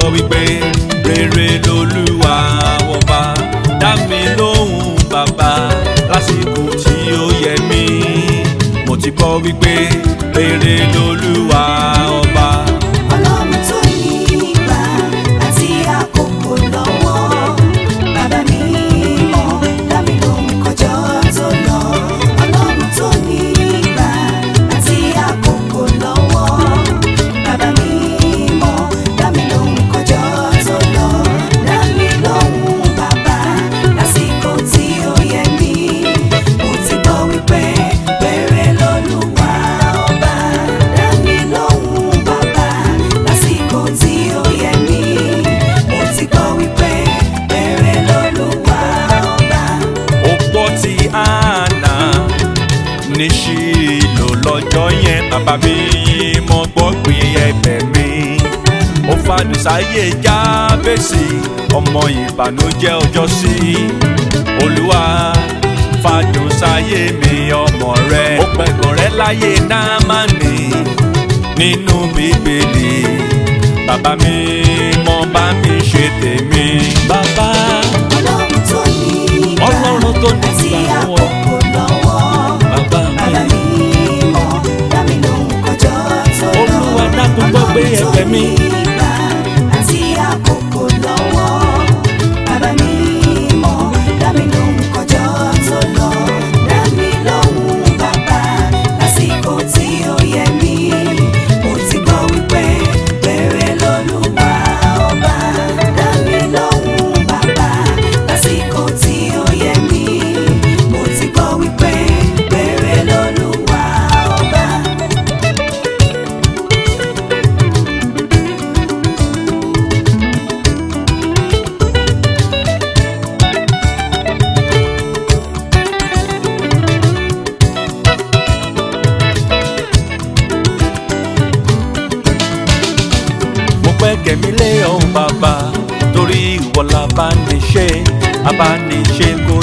gbọ́ wípé rere lolúwa ọba, dá mi lóhùn bàbá lásìkò tí ó yẹ mí. Mo ti gbọ́ wípé rere lolúwa ọba. Ọlọ́run tó ní ìgbà àti àkókò lọ́wọ́, bàbá mi mọ̀, dá mi lóhùn kọjọ́ tó lọ. Ọlọ́run tó ní ìgbà àti àkókò lọ́wọ́, bàbá mi mọ̀, dá mi lóhùn kọjọ́ tó lọ. Dá mi lóhùn bàbá lásìkò tí ó yẹ mí. Mo ti gbọ́ wípé rere lolúwa ọba, dá mi lóhùn bàbá lásìkò tí ó yẹ mí. Mo ti gbọ́ wípé rere lolúwa ọba. Ó gbọ́ ti Áánà ní Ṣílò lọ́jọ́ yẹn, bàbá mi mo gbọ́ pé ẹ̀bẹ̀ mi. Ó fàdùn sáyé Jábésì ọmọ ìbànújẹ́ ọjọ́ sí. Olúwa fàdùn sáyé mi ọmọ rẹ̀. Ó pẹ̀gàn rẹ̀ láyé Námánì nínú Bíbélì. Bàbá mi mo bá mi ṣe tèmi. Bàbá Ọlọ́run tó ní ìgbà Ọlọ́run tó ní àti ìgbà lọ́wọ́. àkókò lọ́wọ́, Bàbá bàbá mi mi mọ̀, dá mi lóhùn kọjọ́ tó lọ. Olúwa dákun gbọ́ pé ẹ̀bẹ̀ mi. Ọlọ́run tó ní ìgbà àti àkókò lọ́wọ́, bàbá mi mọ̀, dá mi lóhùn kọjọ́ tó lọ. Dá mi lóhùn bàbá lásìkò tí ó yẹ mí. Mo ti gbọ́ wípé rere lolúwa ọba, dá mi lóhùn bàbá lásìkò tí ó yẹ mí. Mo ti gbọ́ wípé rere lolúwa ọba. Mo gbẹ́kẹ̀ mi lé ọ̀hún bàbá, torí ìwọ labániṣe, abániṣe kó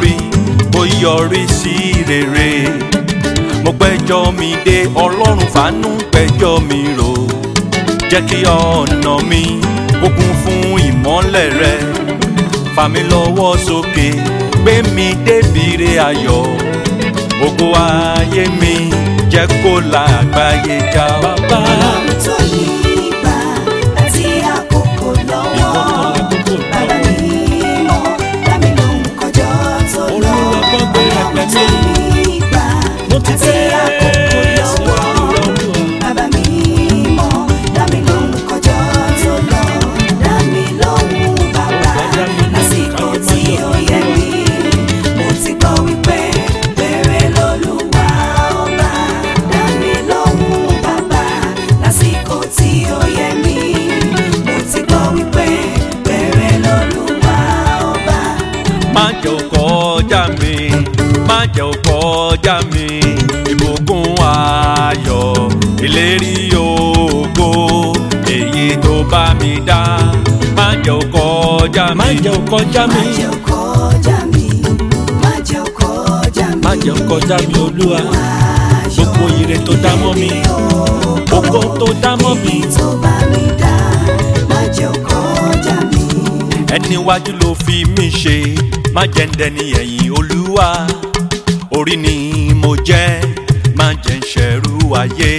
yọrí sí rere. Mo gbẹ́jọ́ mi dé Ọlọ́run fàánú gbẹ́jọ́ mi rò, jẹ́ kí ọ̀nà mi kó kún fún ìmọ́lẹ̀ rẹ. Fà mí lọ́wọ́ sókè, gbé mi débi ire ayọ̀. Ògo ayé mi jẹ́ kó la àgbáyé já. Bàbá Ọlọ́run tó ní ìgbà àti àkókò lọ́wọ́, bàbá mi mọ̀, dá mi lóhùn kọjọ́ tó lọ. Olúwa gbọ́ pé ẹ̀bẹ̀ Ọlọ́run tó mi. ní ìgbà Mo ti àti àkókò lọ́wọ́, bàbá mi mọ̀, dá mi lóhùn kọjọ́ tó lọ. Dá mi lóhùn bàbá lásìkò tí ó yẹ mí. Mo ti gbọ́ wípé rere lolúwa ọba, dá mi lóhùn bàbá lásìkò tí ó yẹ mí. Mo ti gbọ́ wípé rere lolúwa ọba. Má jẹ́ ó kọjá mi, má jẹ́ ó kọjá mi. Ìbùkún ayọ̀, ìlérí ògo, èyí tó bá mi dá. Má jẹ́ ó kọjá mi, má jẹ́ ó kọjá Má mi. jẹ́ ó kọjá mi, má jẹ́ ó kọjá mi. Má jẹ́ ó kọjá mi Olúwa, gbogbo ire tó dá mọ́ mi, ògo tó dá mọ́ mi. Èyí tó bá mi dá, má jẹ́ ó kọjá mi. Ẹni wájú ló fi mí ṣe, má jẹ́ ń dẹni ẹ̀yìn Olúwa. Orí ni mo jẹ́, má jẹ́ ń ṣẹ̀rù ayé.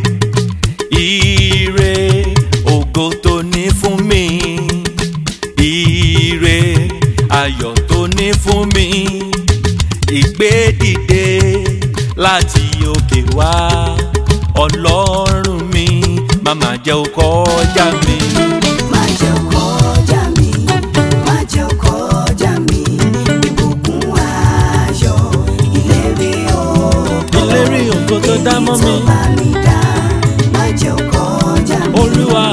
Ire ògo tó ní fún mi, ire ayọ̀ tó ní fún mi, ìgbédìde láti òkè wá. Ọlọ́run mi, má mà jẹ́ ó kọjá mi. Má jẹ́ ó kọjá mi, má jẹ́ ó kọjá mi. Ìbùkún ayọ̀, ìlérí ògo, Ìlérí ògo tó dá mọ́ mi. èyí tó bá mi dá, má jẹ́ ó kọjá mi. Olúwa.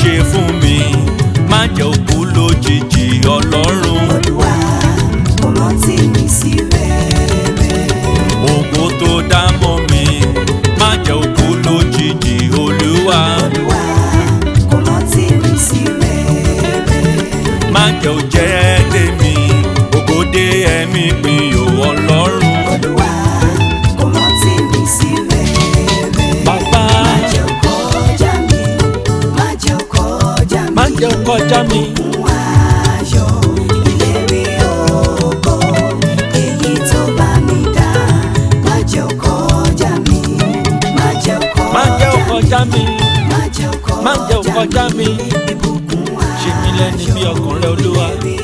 ṣe fún mi má jẹ́ òkú lójijì ọlọ́run. Olúwa kò rántí mi sí rere. Ògo tó dá mọ́ mi má jẹ́ òkú lójijì olúwa. Olúwa kò rántí mi sí rere. Má jẹ́ ó jẹ́ tèmi ògo dé ẹ̀mí mi ò ọlọ́run. Olúwa kò rántí mi sí rere. Bàbá Má jẹ́ ó kọjá mi, má jẹ́ ó kọjá mi. má jẹ́ ó kọjá mi. Òkun ayọ̀, ìlérí ògo, èyí tó bá mi dá. Má jẹ́ ó kọjá mi, má jẹ́ ó Má jẹ́ ó kọjá mi. má jẹ́ ó Má jẹ́ ó kọjá mi. ìbùkún Ṣe mí lẹ́ni bí ọkàn rẹ olúwa. ìlérí